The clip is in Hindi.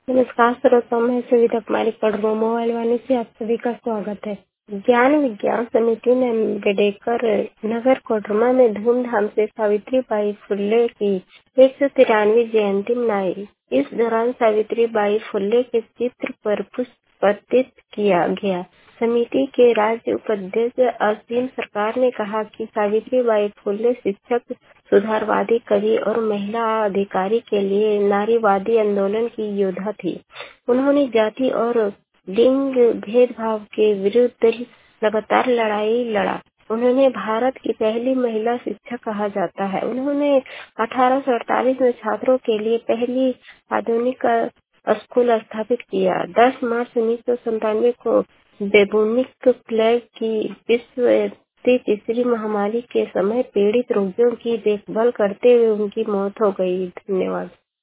नमस्कार श्रोताओं, मैं सुविधा कुमारी कड़वा मोबाइल वाणी से आप सभी का स्वागत है। ज्ञान विज्ञान समिति ने अम्बेडकर नगर कोडरमा में धूमधाम से सावित्रीबाई फुले की 193वीं जयंती मनाई। इस दौरान सावित्रीबाई फुले के चित्र पर पुष्प अर्पित किया गया। समिति के राज्य उपाध्यक्ष असीम सरकार ने कहा कि सावित्रीबाई फुले शिक्षक, सुधारवादी, कवि और महिला अधिकारी के लिए नारीवादी आंदोलन की योद्धा थी। उन्होंने जाति और लिंग भेदभाव के विरुद्ध लगातार लड़ाई लड़ा। उन्हें भारत की पहली महिला शिक्षक कहा जाता है। उन्होंने 1848 में छात्रों के लिए पहली आधुनिक स्कूल स्थापित किया। 10 मार्च 1997 को बेबुनिक प्लेग की विश्व तीसरी महामारी के समय पीड़ित रोगियों की देखभाल करते हुए उनकी मौत हो गई। धन्यवाद।